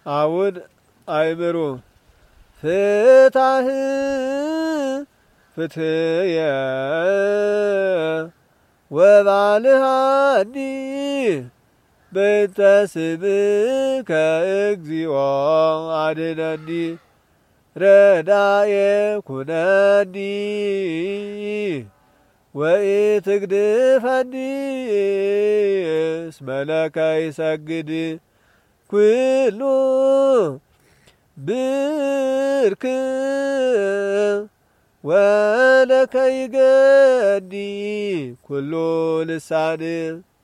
አውድ አይምሩ ፍታህ ፍትየ ወባልሃኒ በተስብከ እግዚኦ አድነኒ ረዳኤ ኩነኒ ወኢትግድፈኒ እስመ ለከ ይሰግድ ኩሉ ብርክ ወለከ ይገኒ ኩሉ ልሳን